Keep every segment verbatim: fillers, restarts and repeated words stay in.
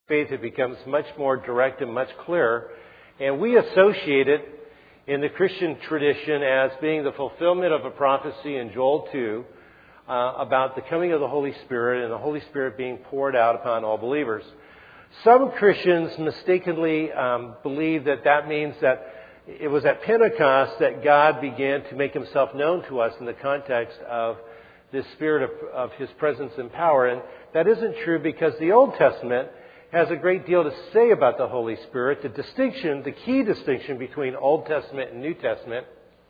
faith, it becomes much more direct and much clearer. And we associate it in the Christian tradition as being the fulfillment of a prophecy in Joel two uh, about the coming of the Holy Spirit and the Holy Spirit being poured out upon all believers. Some Christians mistakenly um, believe that that means that it was at Pentecost that God began to make himself known to us in the context of this spirit of, of his presence and power. And that isn't true, because the Old Testament has a great deal to say about the Holy Spirit. The distinction, the key distinction between Old Testament and New Testament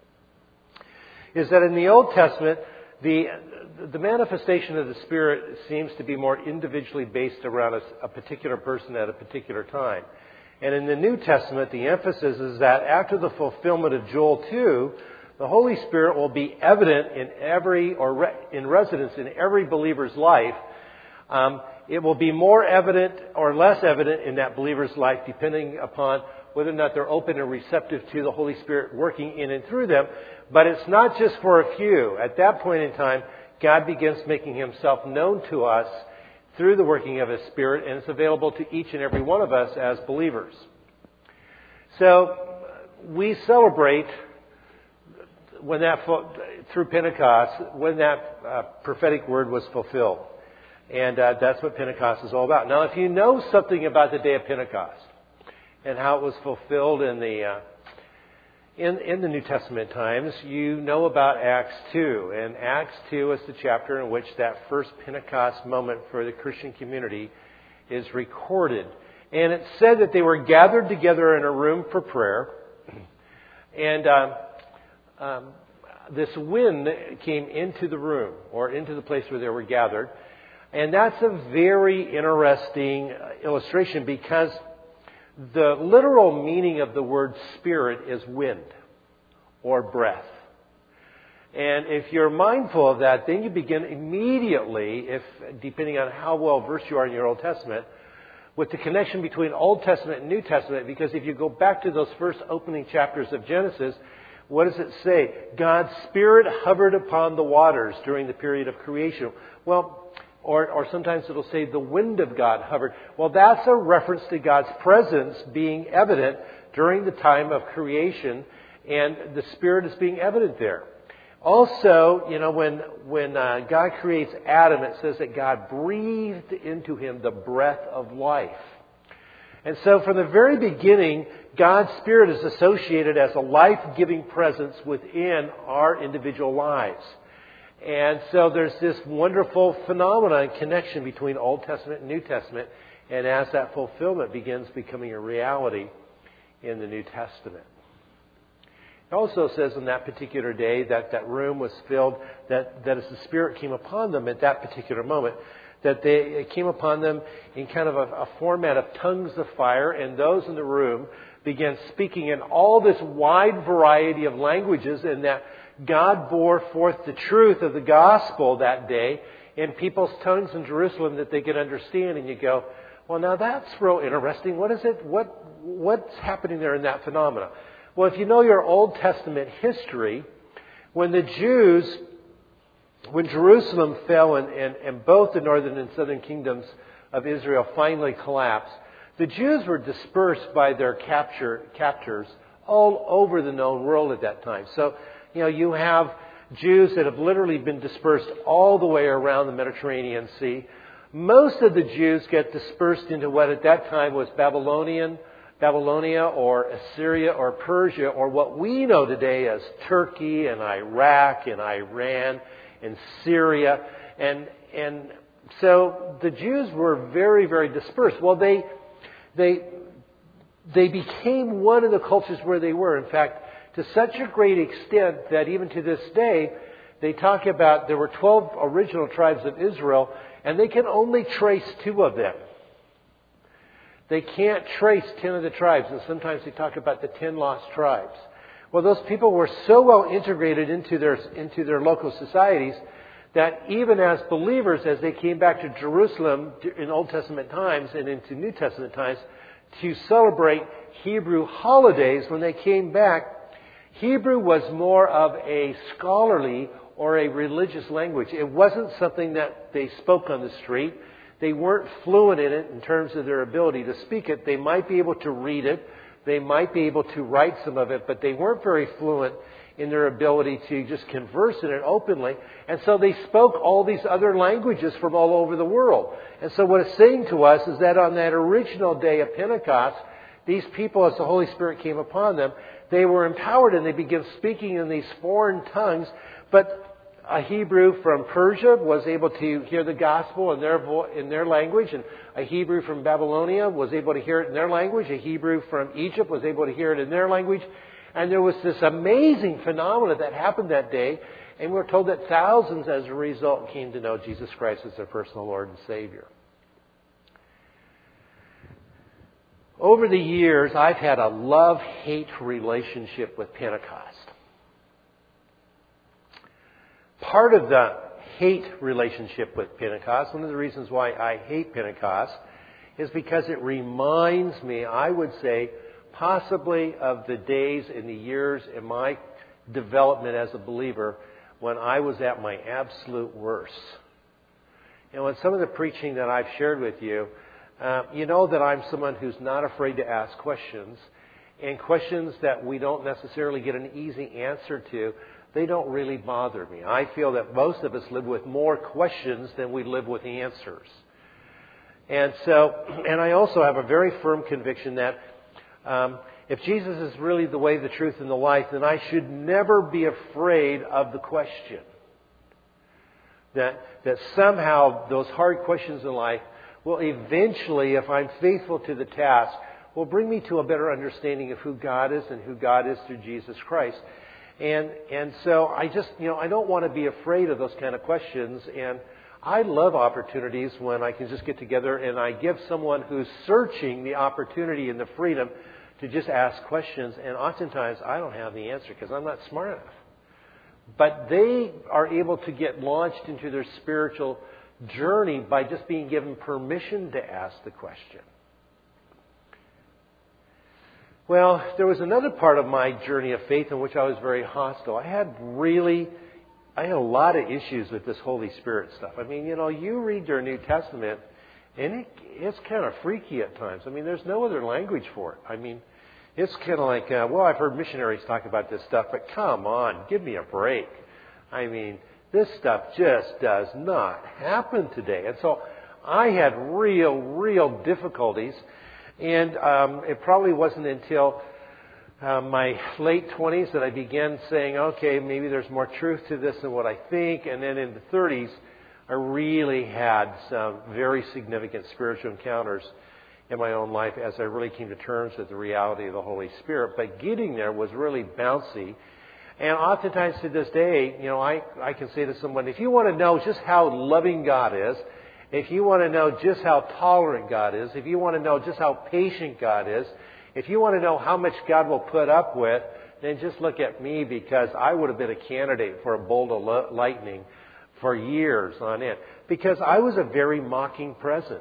is that in the Old Testament, the the manifestation of the Spirit seems to be more individually based around a, a particular person at a particular time. And in the New Testament, the emphasis is that after the fulfillment of Joel two, the Holy Spirit will be evident in every, or re, in residence in every believer's life. Um, it will be more evident or less evident in that believer's life, depending upon whether or not they're open and receptive to the Holy Spirit working in and through them. But it's not just for a few. At that point in time, God begins making himself known to us through the working of his Spirit, and it's available to each and every one of us as believers. So we celebrate when that, through Pentecost, when that uh, prophetic word was fulfilled. And uh, that's what Pentecost is all about. Now, if you know something about the day of Pentecost and how it was fulfilled in the uh, in, in the New Testament times, you know about Acts two. And Acts two is the chapter in which that first Pentecost moment for the Christian community is recorded. And it said that they were gathered together in a room for prayer. And um, um, this wind came into the room, or into the place where they were gathered. And that's a very interesting illustration, because the literal meaning of the word spirit is wind or breath. And if you're mindful of that, then you begin immediately, if depending on how well versed you are in your Old Testament, with the connection between Old Testament and New Testament. Because if you go back to those first opening chapters of Genesis, what does it say? God's Spirit hovered upon the waters during the period of creation. Well, Or, or sometimes it'll say the wind of God hovered. Well, that's a reference to God's presence being evident during the time of creation, and the Spirit is being evident there. Also, you know, when when uh, God creates Adam, it says that God breathed into him the breath of life. And so from the very beginning, God's Spirit is associated as a life-giving presence within our individual lives. And so there's this wonderful phenomenon and connection between Old Testament and New Testament. And as that fulfillment begins becoming a reality in the New Testament. It also says on that particular day that that room was filled, that, that as the Spirit came upon them at that particular moment, that they, it came upon them in kind of a, a format of tongues of fire, and those in the room began speaking in all this wide variety of languages, and that God bore forth the truth of the gospel that day in people's tongues in Jerusalem that they could understand. And you go, well, now that's real interesting. What is it? What what's happening there in that phenomena? Well, if you know your Old Testament history, when the Jews, when Jerusalem fell and, and, and both the northern and southern kingdoms of Israel finally collapsed, the Jews were dispersed by their capture, captors all over the known world at that time. So, you know, you have Jews that have literally been dispersed all the way around the Mediterranean Sea. Most of the Jews get dispersed into what at that time was Babylonian, Babylonia or Assyria or Persia, or what we know today as Turkey and Iraq and Iran and Syria. And and so the Jews were very, very dispersed. Well, they they they became one of the cultures where they were. In fact, to such a great extent that even to this day, they talk about there were twelve original tribes of Israel, and they can only trace two of them. They can't trace ten of the tribes, and sometimes they talk about the ten lost tribes. Well, those people were so well integrated into their into their local societies that even as believers, as they came back to Jerusalem in Old Testament times and into New Testament times to celebrate Hebrew holidays, when they came back, Hebrew was more of a scholarly or a religious language. It wasn't something that they spoke on the street. They weren't fluent in it in terms of their ability to speak it. They might be able to read it. They might be able to write some of it, but they weren't very fluent in their ability to just converse in it openly. And so they spoke all these other languages from all over the world. And so what it's saying to us is that on that original day of Pentecost, these people, as the Holy Spirit came upon them, they were empowered and they began speaking in these foreign tongues. But a Hebrew from Persia was able to hear the gospel in their vo- in their language, and a Hebrew from Babylonia was able to hear it in their language. A Hebrew from Egypt was able to hear it in their language. And there was this amazing phenomenon that happened that day, and we're told that thousands, as a result, came to know Jesus Christ as their personal Lord and Savior. Over the years, I've had a love-hate relationship with Pentecost. Part of the hate relationship with Pentecost, one of the reasons why I hate Pentecost, is because it reminds me, I would say, possibly of the days and the years in my development as a believer when I was at my absolute worst. You know, in some of the preaching that I've shared with you, uh, you know that I'm someone who's not afraid to ask questions, and questions that we don't necessarily get an easy answer to, they don't really bother me. I feel that most of us live with more questions than we live with answers. And so, and I also have a very firm conviction that Um, if Jesus is really the way, the truth, and the life, then I should never be afraid of the question. That, that somehow those hard questions in life will eventually, if I'm faithful to the task, will bring me to a better understanding of who God is and who God is through Jesus Christ. And, and so I just, you know, I don't want to be afraid of those kind of questions. And I love opportunities when I can just get together and I give someone who's searching the opportunity and the freedom to just ask questions. And oftentimes I don't have the answer because I'm not smart enough. But they are able to get launched into their spiritual journey by just being given permission to ask the question. Well, there was another part of my journey of faith in which I was very hostile. I had really, I had a lot of issues with this Holy Spirit stuff. I mean, you know, you read your New Testament, and it, it's kind of freaky at times. I mean, there's no other language for it. I mean, it's kind of like, uh, well, I've heard missionaries talk about this stuff, but come on, give me a break. I mean, this stuff just does not happen today. And so I had real, real difficulties. And um, it probably wasn't until uh, my late twenties that I began saying, okay, maybe there's more truth to this than what I think. And then in the thirties, I really had some very significant spiritual encounters in my own life as I really came to terms with the reality of the Holy Spirit. But getting there was really bouncy. And oftentimes to this day, you know, I, I can say to someone, if you want to know just how loving God is, if you want to know just how tolerant God is, if you want to know just how patient God is, if you want to know how much God will put up with, then just look at me, because I would have been a candidate for a bolt of lightning for years on end. Because I was a very mocking presence.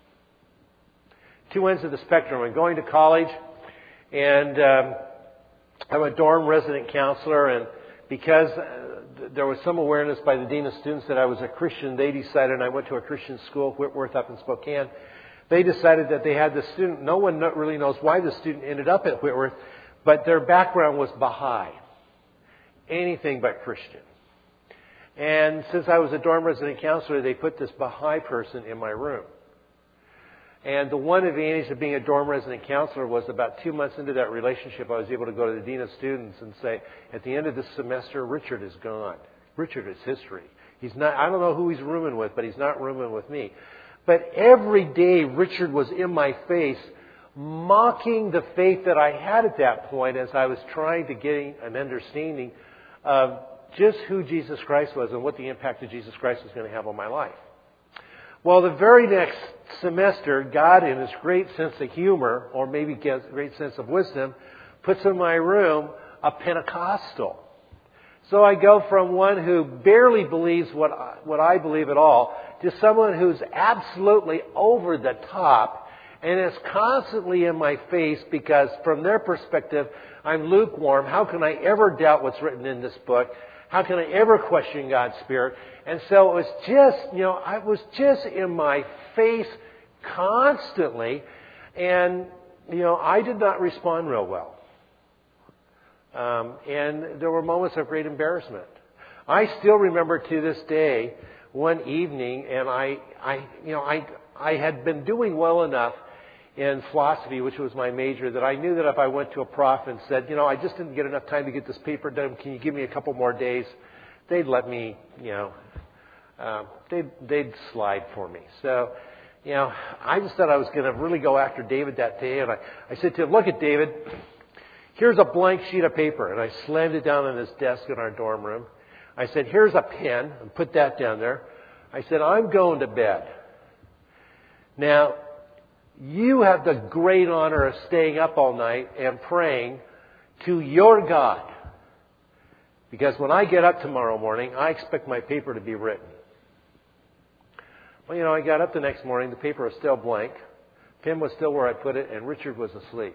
Two ends of the spectrum. I'm going to college, and um, I'm a dorm resident counselor, and because uh, there was some awareness by the dean of students that I was a Christian, they decided, and I went to a Christian school, Whitworth up in Spokane, they decided that they had the student, no one really knows why the student ended up at Whitworth, but their background was Baha'i. Anything but Christian. And since I was a dorm resident counselor, they put this Baha'i person in my room. And the one advantage of being a dorm resident counselor was about two months into that relationship, I was able to go to the dean of students and say, at the end of this semester, Richard is gone. Richard is history. He's not, I don't know who he's rooming with, but he's not rooming with me. But every day, Richard was in my face, mocking the faith that I had at that point as I was trying to gain an understanding of just who Jesus Christ was and what the impact of Jesus Christ was going to have on my life. Well, the very next semester, God, in His great sense of humor, or maybe great sense of wisdom, puts in my room a Pentecostal. So I go from one who barely believes what I, what I believe at all to someone who's absolutely over the top and is constantly in my face because from their perspective, I'm lukewarm. How can I ever doubt what's written in this book? How can I ever question God's Spirit? And so it was just, you know, I was just in my face constantly. And, you know, I did not respond real well. Um, and there were moments of great embarrassment. I still remember to this day one evening, and I, I, you know, I, I had been doing well enough in philosophy, which was my major, that I knew that if I went to a prof and said, you know, I just didn't get enough time to get this paper done, can you give me a couple more days? They'd let me, you know, uh, they'd, they'd slide for me. So, you know, I just thought I was going to really go after David that day, and I, I said to him, look at David, here's a blank sheet of paper, and I slammed it down on his desk in our dorm room. I said, here's a pen, and put that down there. I said, I'm going to bed. Now, you have the great honor of staying up all night and praying to your God. Because when I get up tomorrow morning, I expect my paper to be written. Well, you know, I got up the next morning, the paper was still blank, pen was still where I put it, and Richard was asleep.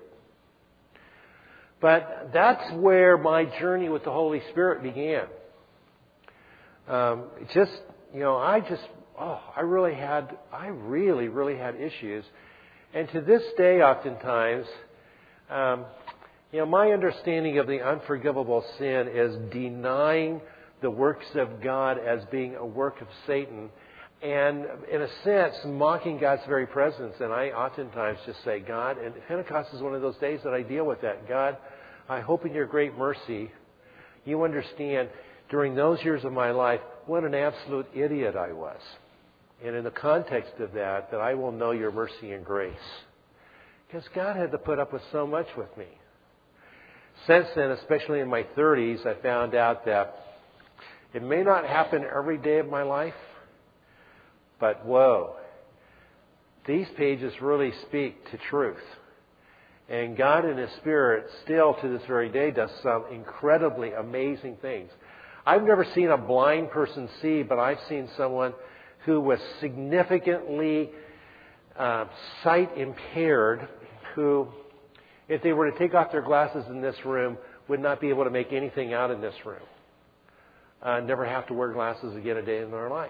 But that's where my journey with the Holy Spirit began. Um, just, you know, I just, oh, I really had, I really, really had issues. And to this day, oftentimes, um, you know, my understanding of the unforgivable sin is denying the works of God as being a work of Satan, and in a sense, mocking God's very presence. And I oftentimes just say, God, and Pentecost is one of those days that I deal with that. God, I hope in your great mercy, you understand during those years of my life what an absolute idiot I was. And in the context of that, that I will know your mercy and grace. Because God had to put up with so much with me. Since then, especially in my thirties, I found out that it may not happen every day of my life, but whoa, these pages really speak to truth. And God in His Spirit still to this very day does some incredibly amazing things. I've never seen a blind person see, but I've seen someone who was significantly uh, sight impaired, who, if they were to take off their glasses in this room, would not be able to make anything out in this room. Uh, never have to wear glasses again a day in their life.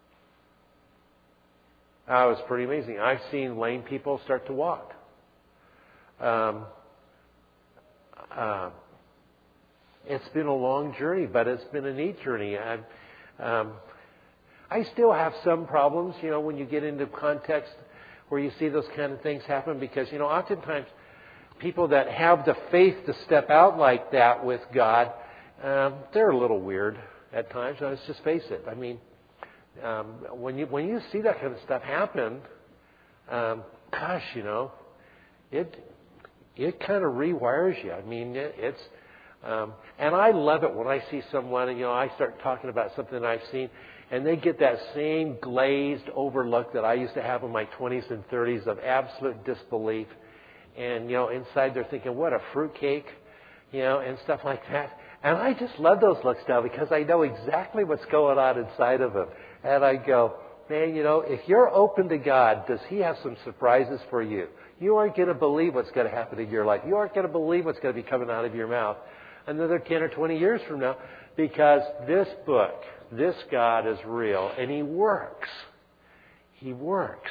Uh, it was pretty amazing. I've seen lame people start to walk. Um, uh, it's been a long journey, but it's been a neat journey. I've, um, I still have some problems, you know, when you get into context where you see those kind of things happen, because, you know, oftentimes people that have the faith to step out like that with God, um, they're a little weird at times. Let's just face it. I mean, um, when you when you see that kind of stuff happen, um, gosh, you know, it it kind of rewires you. I mean, it, it's um, and I love it when I see someone, and you know, I start talking about something that I've seen, and they get that same glazed over look that I used to have in my twenties and thirties of absolute disbelief. And, you know, inside they're thinking, what a fruitcake, you know, and stuff like that. And I just love those looks now because I know exactly what's going on inside of them. And I go, man, you know, if you're open to God, does He have some surprises for you? You aren't going to believe what's going to happen in your life. You aren't going to believe what's going to be coming out of your mouth another ten or twenty years from now, because this book, this God is real, and He works. He works.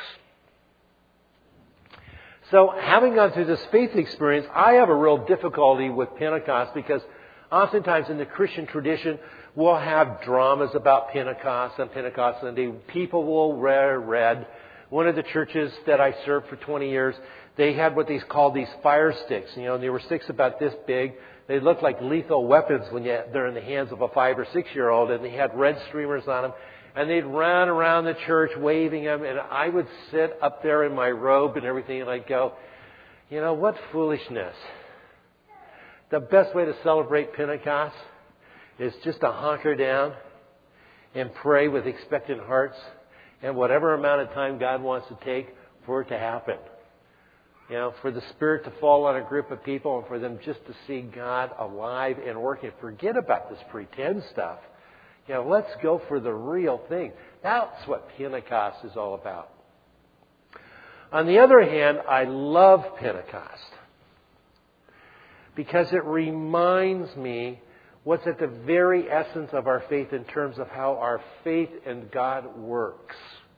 So having gone through this faith experience, I have a real difficulty with Pentecost, because oftentimes in the Christian tradition, we'll have dramas about Pentecost on Pentecost Sunday. People will wear red. One of the churches that I served for twenty years, they had what they called these fire sticks. You know, they were sticks about this big. They looked like lethal weapons when you, they're in the hands of a five or six year old, and they had red streamers on them. And they'd run around the church waving them, and I would sit up there in my robe and everything, and I'd go, you know, what foolishness. The best way to celebrate Pentecost is just to hunker down and pray with expectant hearts, and whatever amount of time God wants to take for it to happen. You know, for the Spirit to fall on a group of people and for them just to see God alive and working. Forget about this pretend stuff. You know, let's go for the real thing. That's what Pentecost is all about. On the other hand, I love Pentecost because it reminds me what's at the very essence of our faith in terms of how our faith in God works.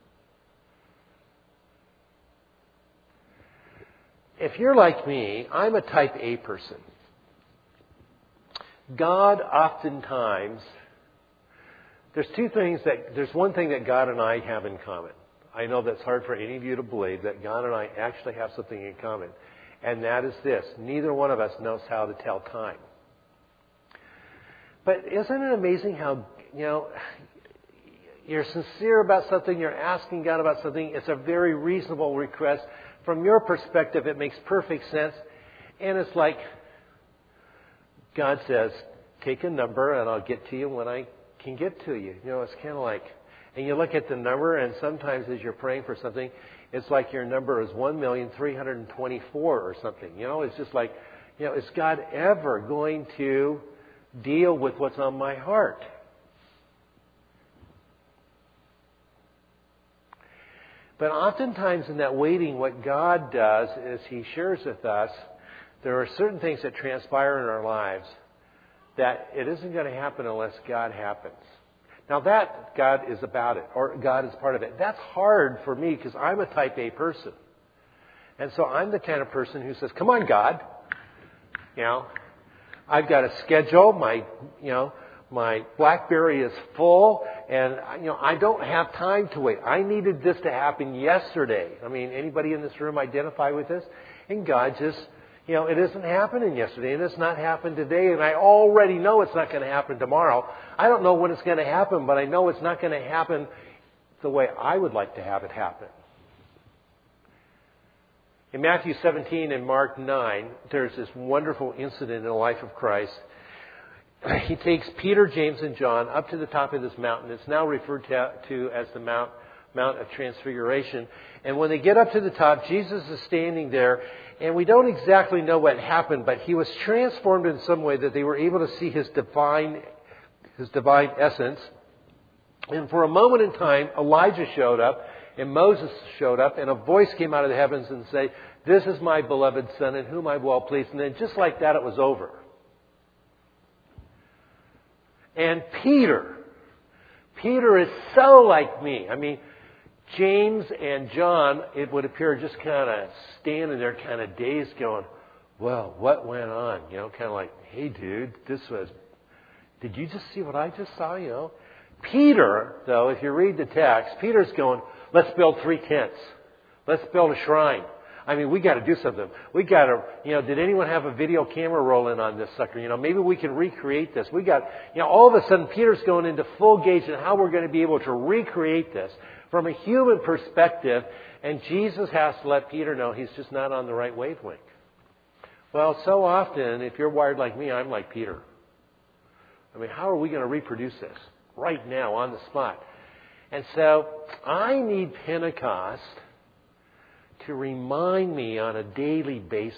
If you're like me, I'm a type A person. God oftentimes, there's two things that, there's one thing that God and I have in common. I know that's hard for any of you to believe, that God and I actually have something in common. And that is this: neither one of us knows how to tell time. But isn't it amazing how, you know, you're sincere about something, you're asking God about something, it's a very reasonable request. From your perspective, it makes perfect sense. And it's like God says, take a number and I'll get to you when I can get to you. You know, it's kind of like, and you look at the number, and sometimes as you're praying for something, it's like your number is one million three hundred twenty-four or something. You know, it's just like, you know, is God ever going to deal with what's on my heart? But oftentimes in that waiting, what God does is He shares with us there are certain things that transpire in our lives that it isn't going to happen unless God happens. Now that God is about it, or God is part of it. That's hard for me because I'm a type A person. And so I'm the kind of person who says, come on, God. You know, I've got a schedule. My, you know, my BlackBerry is full, and you know, I don't have time to wait. I needed this to happen yesterday. I mean, anybody in this room identify with this? And God just, you know, it isn't happening yesterday, and it's not happened today, and I already know it's not going to happen tomorrow. I don't know when it's going to happen, but I know it's not going to happen the way I would like to have it happen. In Matthew seventeen and Mark nine, there's this wonderful incident in the life of Christ. He takes Peter, James, and John up to the top of this mountain. It's now referred to, to as the Mount, Mount of Transfiguration. And when they get up to the top, Jesus is standing there, and we don't exactly know what happened, but He was transformed in some way that they were able to see His divine, His divine essence. And for a moment in time, Elijah showed up, and Moses showed up, and a voice came out of the heavens and said, "This is my beloved Son, in whom I'm well pleased." And then just like that, it was over. And Peter, Peter is so like me. I mean, James and John, it would appear, just kind of standing there kind of dazed going, well, what went on? You know, kind of like, hey, dude, this was, did you just see what I just saw? You know, Peter, though, if you read the text, Peter's going, let's build three tents. Let's build a shrine. I mean, we got to do something. We got to, you know, did anyone have a video camera rolling on this sucker? You know, maybe we can recreate this. We got, you know, all of a sudden Peter's going into full gauge on how we're going to be able to recreate this from a human perspective. And Jesus has to let Peter know he's just not on the right wavelength. Well, so often, if you're wired like me, I'm like Peter. I mean, how are we going to reproduce this right now on the spot? And so I need Pentecost to remind me on a daily basis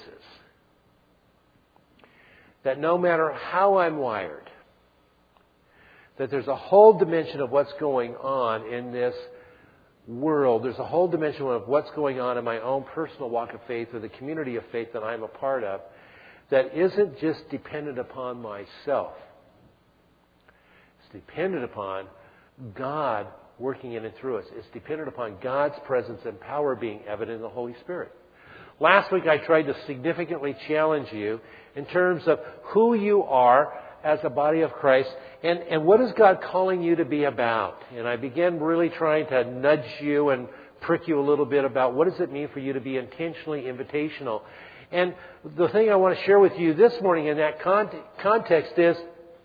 that no matter how I'm wired, that there's a whole dimension of what's going on in this world. There's a whole dimension of what's going on in my own personal walk of faith or the community of faith that I'm a part of that isn't just dependent upon myself. It's dependent upon God working in and through us. It's dependent upon God's presence and power being evident in the Holy Spirit. Last week I tried to significantly challenge you in terms of who you are as a body of Christ and, and what is God calling you to be about. And I began really trying to nudge you and prick you a little bit about what does it mean for you to be intentionally invitational. And the thing I want to share with you this morning in that con- context is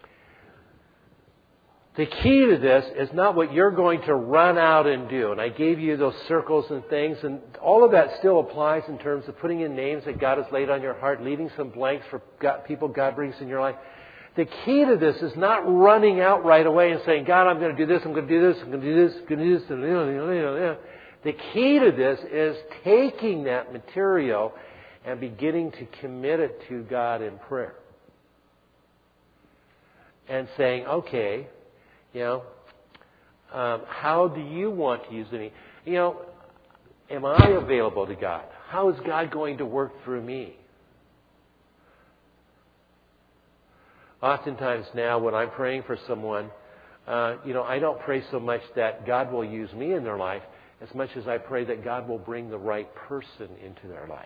the key to this is not what you're going to run out and do. And I gave you those circles and things, and all of that still applies in terms of putting in names that God has laid on your heart, leaving some blanks for God, people God brings in your life. The key to this is not running out right away and saying, God, I'm going to do this, I'm going to do this, I'm going to do this, I'm going to do this. And, you know, you know, you know. The key to this is taking that material and beginning to commit it to God in prayer. And saying, okay, you know, um, how do you want to use me? You know, am I available to God? How is God going to work through me? Oftentimes now when I'm praying for someone, uh, you know, I don't pray so much that God will use me in their life as much as I pray that God will bring the right person into their life.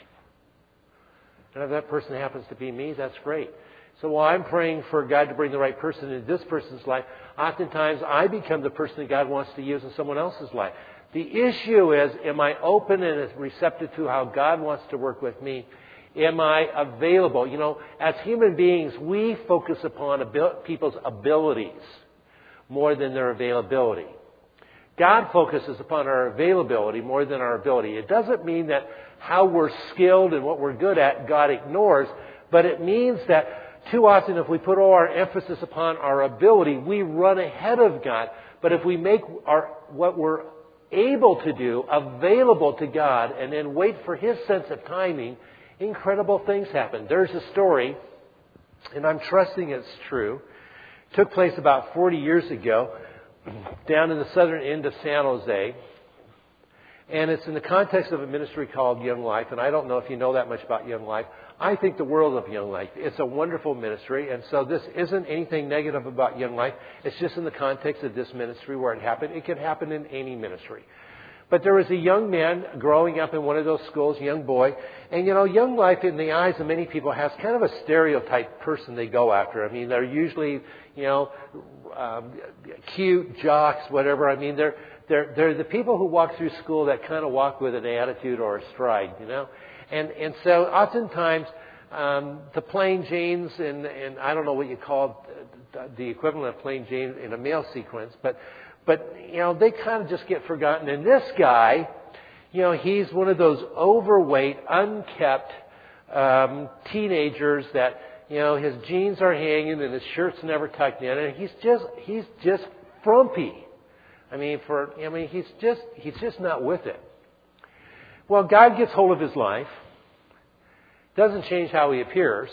And if that person happens to be me, that's great. So while I'm praying for God to bring the right person into this person's life, oftentimes I become the person that God wants to use in someone else's life. The issue is, am I open and receptive to how God wants to work with me? Am I available? You know, as human beings, we focus upon abil- people's abilities more than their availability. God focuses upon our availability more than our ability. It doesn't mean that how we're skilled and what we're good at, God ignores, but it means that too often if we put all our emphasis upon our ability, we run ahead of God. But if we make our what we're able to do available to God and then wait for His sense of timing, incredible things happen. There's a story, and I'm trusting it's true. It took place about forty years ago down in the southern end of San Jose. And it's in the context of a ministry called Young Life. And I don't know if you know that much about Young Life. I think the world of Young Life. It's a wonderful ministry. And so this isn't anything negative about Young Life. It's just in the context of this ministry where it happened. It can happen in any ministry. But there was a young man growing up in one of those schools, young boy. And, you know, Young Life in the eyes of many people has kind of a stereotype person they go after. I mean, they're usually, you know, um, cute, jocks, whatever. I mean, they're, they're, they're the people who walk through school that kind of walk with an attitude or a stride, you know. And, and so oftentimes um, the plain Janes and, and I don't know what you call the equivalent of plain Jane in a male sequence, but But, you know, they kind of just get forgotten. And this guy, you know, he's one of those overweight, unkept um, teenagers that, you know, his jeans are hanging and his shirt's never tucked in. And he's just, he's just frumpy. I mean, for, I mean, he's just, he's just not with it. Well, God gets hold of his life. Doesn't change how he appears.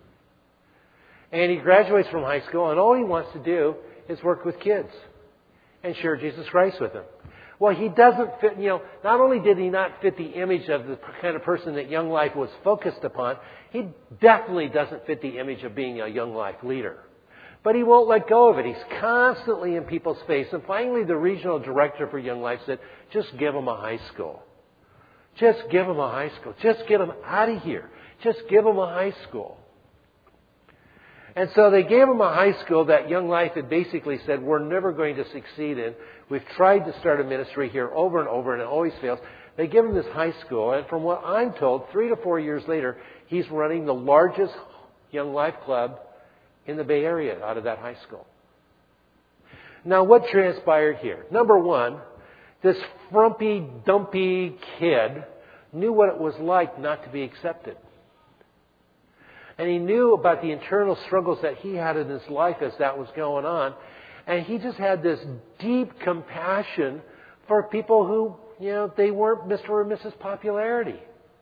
And he graduates from high school, and all he wants to do is work with kids and share Jesus Christ with them. Well, he doesn't fit, you know, not only did he not fit the image of the kind of person that Young Life was focused upon, he definitely doesn't fit the image of being a Young Life leader. But he won't let go of it. He's constantly in people's face. And finally, the regional director for Young Life said, just give him a high school. Just give him a high school. Just get him out of here. Just give him a high school. And so they gave him a high school that Young Life had basically said, we're never going to succeed in. We've tried to start a ministry here over and over, and it always fails. They give him this high school, and from what I'm told, three to four years later, he's running the largest Young Life club in the Bay Area out of that high school. Now, what transpired here? Number one, this frumpy, dumpy kid knew what it was like not to be accepted. And he knew about the internal struggles that he had in his life as that was going on. And he just had this deep compassion for people who, you know, they weren't Mister or Missus Popularity.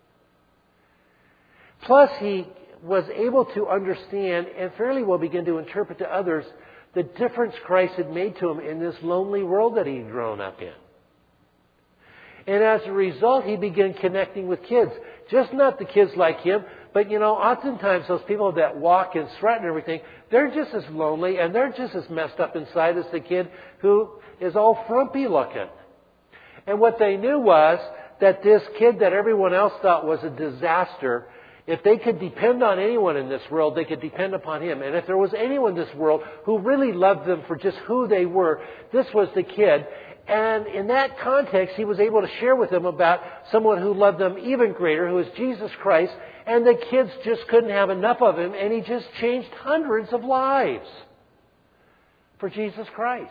Plus, he was able to understand and fairly well begin to interpret to others the difference Christ had made to him in this lonely world that he'd grown up in. And as a result, he began connecting with kids. Just not the kids like him, but, you know, oftentimes those people that walk and strut and everything, they're just as lonely and they're just as messed up inside as the kid who is all frumpy looking. And what they knew was that this kid that everyone else thought was a disaster, if they could depend on anyone in this world, they could depend upon him. And if there was anyone in this world who really loved them for just who they were, this was the kid. And in that context, he was able to share with them about someone who loved them even greater, who is Jesus Christ. And the kids just couldn't have enough of him. And he just changed hundreds of lives for Jesus Christ.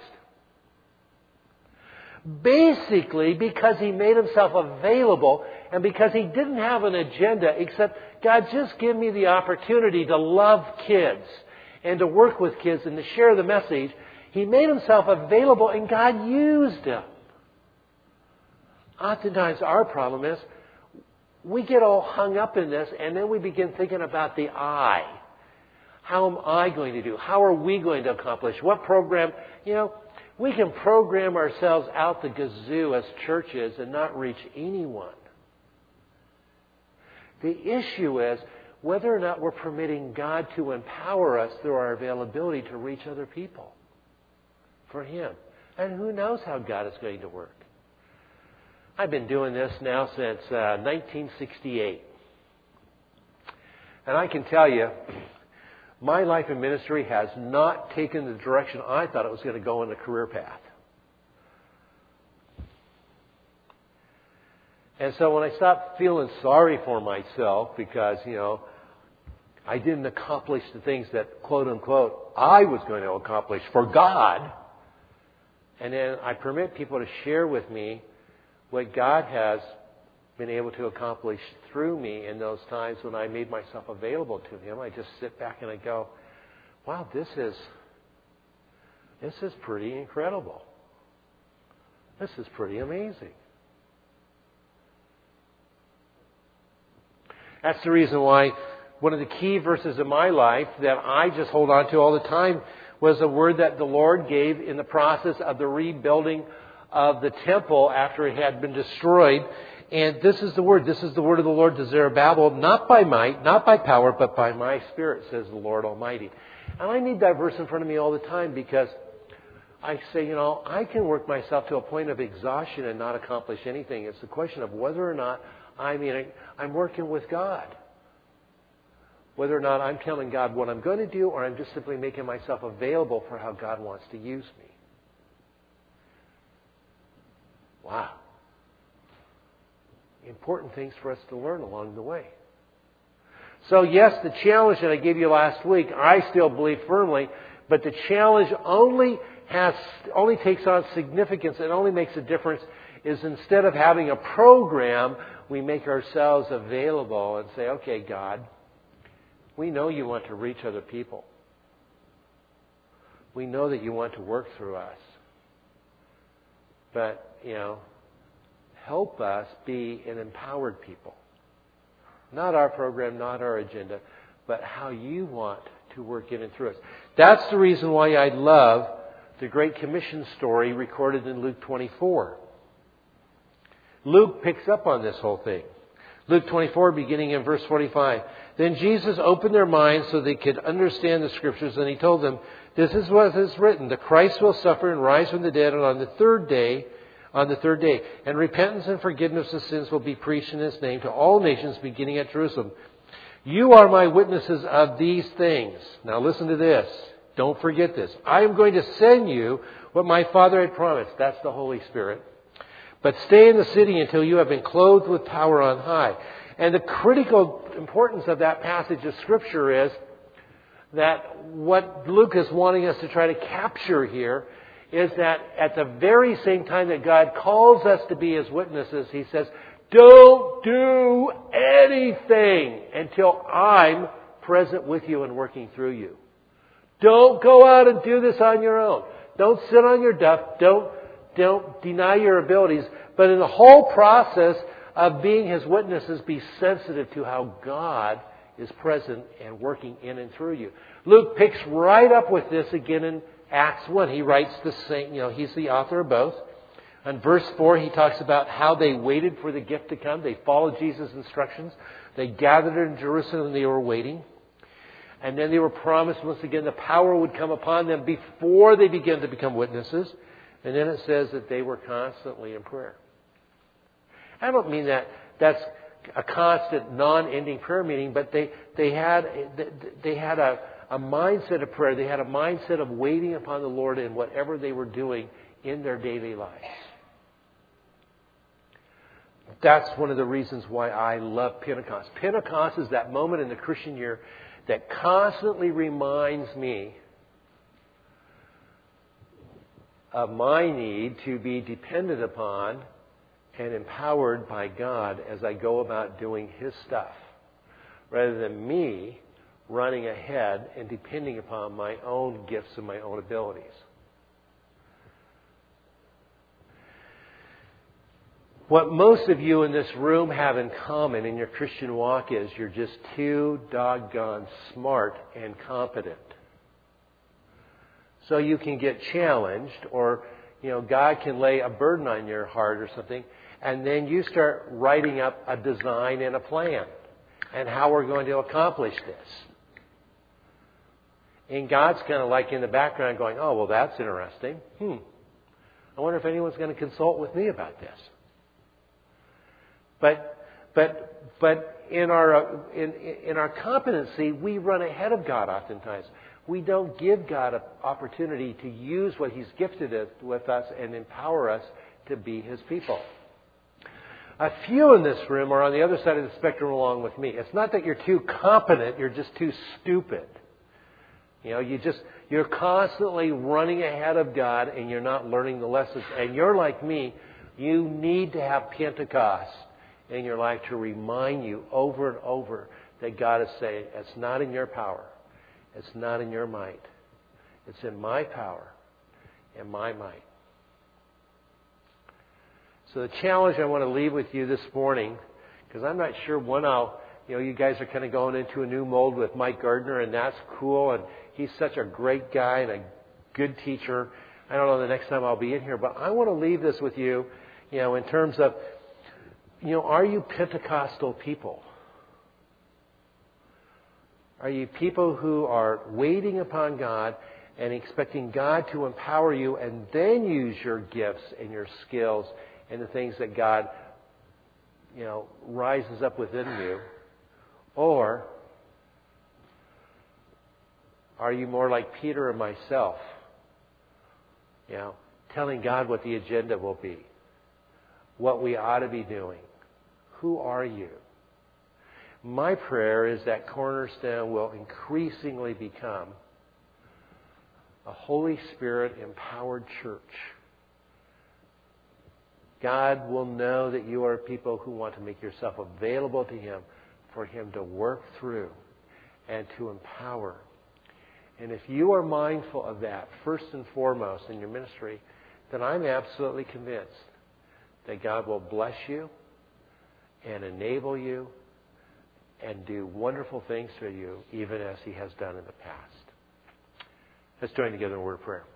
Basically, because he made himself available and because he didn't have an agenda except, God, just give me the opportunity to love kids and to work with kids and to share the message. He made himself available and God used him. Oftentimes our problem is we get all hung up in this and then we begin thinking about the I. How am I going to do? How are we going to accomplish? What program? You know, we can program ourselves out the gazoo as churches and not reach anyone. The issue is whether or not we're permitting God to empower us through our availability to reach other people for Him. And who knows how God is going to work. I've been doing this now since uh, nineteen sixty-eight. And I can tell you, my life in ministry has not taken the direction I thought it was going to go in the career path. And so when I stopped feeling sorry for myself because, you know, I didn't accomplish the things that, quote unquote, I was going to accomplish for God, and then I permit people to share with me what God has been able to accomplish through me in those times when I made myself available to Him, I just sit back and I go, wow, this is, this is pretty incredible. This is pretty amazing. That's the reason why one of the key verses in my life that I just hold on to all the time was a word that the Lord gave in the process of the rebuilding of the temple after it had been destroyed. And this is the word. This is the word of the Lord to Zerubbabel, not by might, not by power, but by my Spirit, says the Lord Almighty. And I need that verse in front of me all the time because I say, you know, I can work myself to a point of exhaustion and not accomplish anything. It's the question of whether or not I mean, I'm working with God. Whether or not I'm telling God what I'm going to do or I'm just simply making myself available for how God wants to use me. Wow. Important things for us to learn along the way. So yes, the challenge that I gave you last week, I still believe firmly, but the challenge only has, only takes on significance and only makes a difference is instead of having a program, we make ourselves available and say, okay, God, we know you want to reach other people. We know that you want to work through us. But, you know, help us be an empowered people. Not our program, not our agenda, but how you want to work in and through us. That's the reason why I love the Great Commission story recorded in Luke twenty-four. Luke picks up on this whole thing. Luke twenty-four, beginning in verse forty-five. Then Jesus opened their minds so they could understand the Scriptures, and He told them, this is what is written, the Christ will suffer and rise from the dead, and on the third day, on the third day, and repentance and forgiveness of sins will be preached in His name to all nations, beginning at Jerusalem. You are my witnesses of these things. Now listen to this. Don't forget this. I am going to send you what my Father had promised. That's the Holy Spirit. But stay in the city until you have been clothed with power on high. And the critical importance of that passage of Scripture is that what Luke is wanting us to try to capture here is that at the very same time that God calls us to be His witnesses, He says, don't do anything until I'm present with you and working through you. Don't go out and do this on your own. Don't sit on your duff. Don't Don't deny your abilities, but in the whole process of being His witnesses, be sensitive to how God is present and working in and through you. Luke picks right up with this again in Acts one. He writes the same, you know, he's the author of both. In verse four, he talks about how they waited for the gift to come. They followed Jesus' instructions. They gathered in Jerusalem and they were waiting. And then they were promised once again the power would come upon them before they began to become witnesses. And then it says that they were constantly in prayer. I don't mean that that's a constant, non-ending prayer meeting, but they, they had, they had a, a mindset of prayer. They had a mindset of waiting upon the Lord in whatever they were doing in their daily lives. That's one of the reasons why I love Pentecost. Pentecost is that moment in the Christian year that constantly reminds me of my need to be dependent upon and empowered by God as I go about doing His stuff, rather than me running ahead and depending upon my own gifts and my own abilities. What most of you in this room have in common in your Christian walk is you're just too doggone smart and competent. So you can get challenged, or, you know, God can lay a burden on your heart or something, and then you start writing up a design and a plan. and how we're going to accomplish this. And God's kind of like in the background going, oh, well, that's interesting. Hmm. I wonder if anyone's going to consult with me about this. But, but, but in our in in our competency, we run ahead of God oftentimes. We don't give God an opportunity to use what He's gifted us with us and empower us to be His people. A few in this room are on the other side of the spectrum along with me. It's not that you're too competent; you're just too stupid. You know, you just you're constantly running ahead of God, and you're not learning the lessons. And you're like me; you need to have Pentecost in your life to remind you over and over that God is saying, it's not in your power. It's not in your might. It's in my power and my might. So the challenge I want to leave with you this morning, because I'm not sure when I'll, you know, you guys are kind of going into a new mold with Mike Gardner, and that's cool, and he's such a great guy and a good teacher. I don't know the next time I'll be in here, but I want to leave this with you, you know, in terms of, you know, are you Pentecostal people? Are you people who are waiting upon God and expecting God to empower you and then use your gifts and your skills and the things that God, you know, rises up within you? Or are you more like Peter and myself, you know, telling God what the agenda will be, what we ought to be doing? Who are you? My prayer is that Cornerstone will increasingly become a Holy Spirit empowered church. God will know that you are people who want to make yourself available to Him for Him to work through and to empower. And if you are mindful of that, first and foremost in your ministry, then I'm absolutely convinced that God will bless you and enable you and do wonderful things for you, even as He has done in the past. Let's join together in a word of prayer.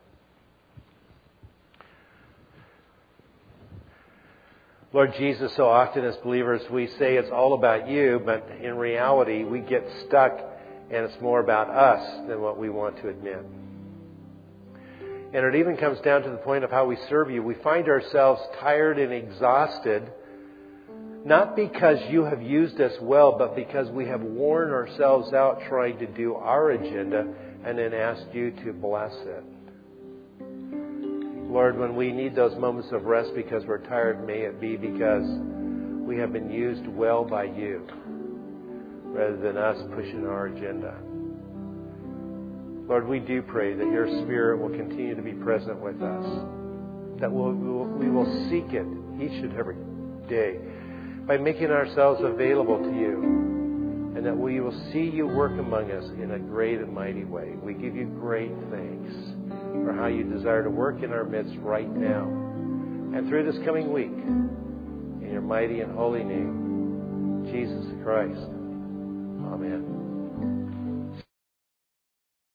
Lord Jesus, so often as believers we say it's all about you, but in reality we get stuck and it's more about us than what we want to admit. And it even comes down to the point of how we serve you. We find ourselves tired and exhausted, not because you have used us well, but because we have worn ourselves out trying to do our agenda and then asked you to bless it. Lord, when we need those moments of rest because we're tired, may it be because we have been used well by you rather than us pushing our agenda. Lord, we do pray that your Spirit will continue to be present with us, that we'll, we, will, we will seek it each and every day by making ourselves available to you, and that we will see you work among us in a great and mighty way. We give you great thanks for how you desire to work in our midst right now and through this coming week. In your mighty and holy name, Jesus Christ. Amen.